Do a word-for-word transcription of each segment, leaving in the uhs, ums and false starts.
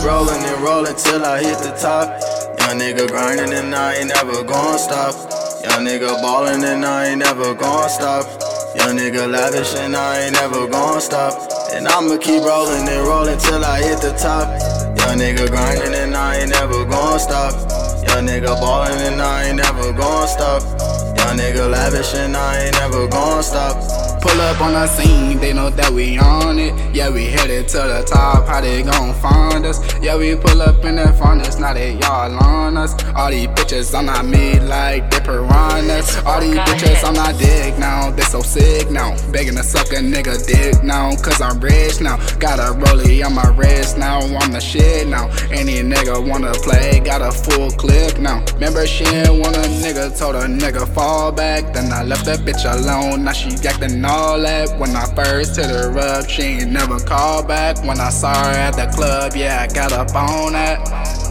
rolling and rolling till I hit the top. Young nigga grinding and I ain't never gon' stop. Young nigga ballin' and I ain't never gon' stop. Young nigga lavish and I ain't never gon' stop. And I'ma keep rolling and rolling till I hit the top. Young nigga grinding and I ain't never gon' stop. Young nigga ballin' and I ain't never gon' stop. Young nigga lavish and I ain't never gon' stop. Pull up on the scene, they know that we on it. Yeah, we headed to the top, how they gon' find us? Yeah, we pull up in the furnace, now they y'all on us. All these bitches I'm not made like they piranhas. All these bitches I'm not dig now, they so sick now. Begging to suck a nigga dick now, cause I'm rich now. Got a rollie on my wrist now, I'm the shit now. Any nigga wanna play, got a full clip now. Remember she ain't want a nigga, told a nigga fall back. Then I left that bitch alone, now she acting all that. When I first hit her up, she ain't never called back. When I saw her at the club, yeah, I got up on that.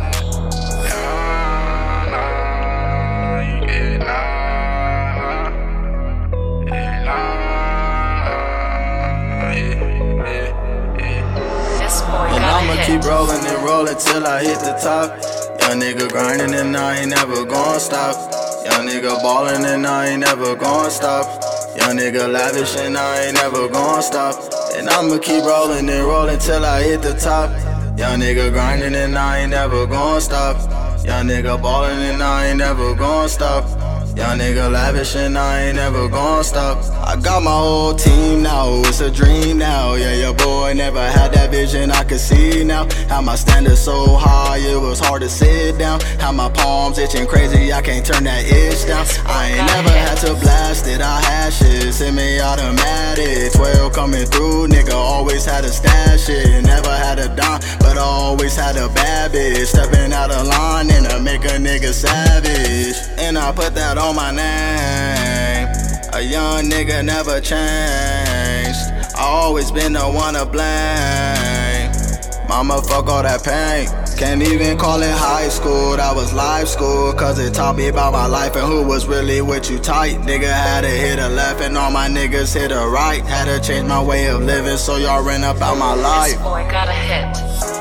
And I'ma keep rolling and rolling till I hit the top. Young nigga grinding and I ain't never gon' stop. Young nigga ballin' and I ain't never gon' stop. Young nigga lavish and I ain't never gon' stop. And I'ma keep rolling and rolling till I hit the top. Young nigga grinding and I ain't never gon' stop. Young nigga ballin' and I ain't never gon' stop. Young nigga lavish and I ain't never gon' stop. I got my whole team now, it's a dream now. Yeah, your boy never had that vision, I can see now. How my standards so high, it was hard to sit down. How my palms itching crazy, I can't turn that itch down. I ain't never had to blast it, I had shit semi-automatic. Twelve coming through, nigga, always had to stash it. Never had a dime, but I always had a bad bitch. Stepping out of line and I make a nigga savage. And I put that on my name. A young nigga never changed. I always been the one to blame. Mama, fuck all that pain. Can't even call it high school, that was life school. Cause it taught me about my life and who was really with you tight. Nigga had to hit a left and all my niggas hit a right. Had to change my way of living so y'all ran up out my life. This boy got a hit.